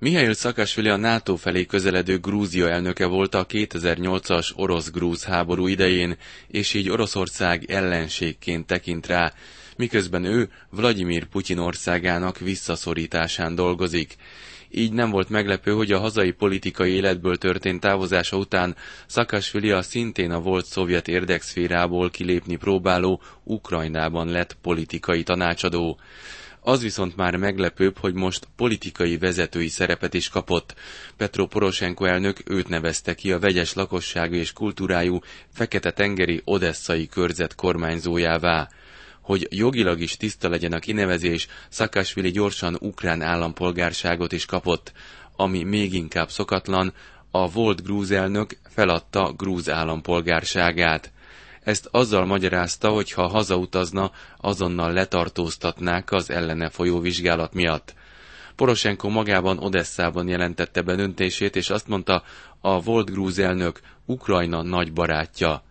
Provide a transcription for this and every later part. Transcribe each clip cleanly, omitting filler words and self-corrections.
Mihail Szakasvili a NATO felé közeledő Grúzia elnöke volt a 2008-as orosz-grúz háború idején, és így Oroszország ellenségként tekint rá, miközben ő Vlagyimir Putyin országának visszaszorításán dolgozik. Így nem volt meglepő, hogy a hazai politikai életből történt távozása után Szakasvili a szintén a volt szovjet érdekszférából kilépni próbáló Ukrajnában lett politikai tanácsadó. Az viszont már meglepőbb, hogy most politikai vezetői szerepet is kapott. Petro Poroshenko elnök őt nevezte ki a vegyes lakosságú és kultúrájú fekete-tengeri odesszai körzet kormányzójává. Hogy jogilag is tiszta legyen a kinevezés, Szakasvili gyorsan ukrán állampolgárságot is kapott, ami még inkább szokatlan, a volt grúz elnök feladta grúz állampolgárságát. Ezt azzal magyarázta, hogy ha hazautazna, azonnal letartóztatnák az ellene folyó vizsgálat miatt. Poroshenko magában Odesszában jelentette be döntését, és azt mondta, a volt grúz elnök Ukrajna nagy barátja.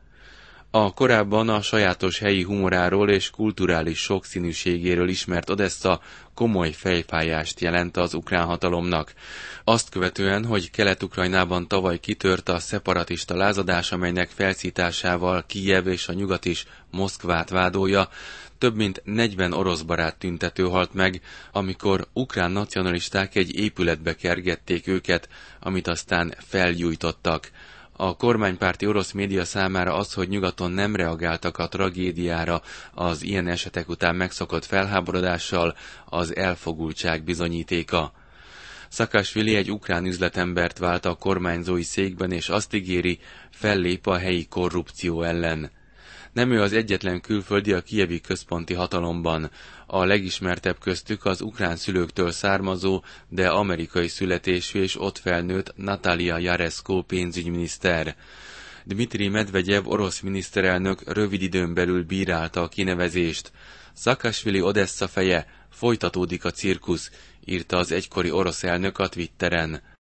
A korábban a sajátos helyi humoráról és kulturális sokszínűségéről ismert Odessza komoly fejfájást jelent az ukrán hatalomnak. Azt követően, hogy Kelet-Ukrajnában tavaly kitört a szeparatista lázadás, amelynek felszításával Kijev és a nyugat is Moszkvát vádolja, több mint 40 orosz barát tüntető halt meg, amikor ukrán nacionalisták egy épületbe kergették őket, amit aztán felgyújtottak. A kormánypárti orosz média számára az, hogy nyugaton nem reagáltak a tragédiára az ilyen esetek után megszokott felháborodással, az elfogultság bizonyítéka. Szakasvili egy ukrán üzletembert vált a kormányzói székben, és azt ígéri, fellép a helyi korrupció ellen. Nem ő az egyetlen külföldi a kijevi központi hatalomban. A legismertebb köztük az ukrán szülőktől származó, de amerikai születésű és ott felnőtt Natalia Jaresko pénzügyminiszter. Dmitri Medvegyev orosz miniszterelnök rövid időn belül bírálta a kinevezést. Szakasvili Odessza feje, folytatódik a cirkusz, írta az egykori orosz elnök a Twitteren.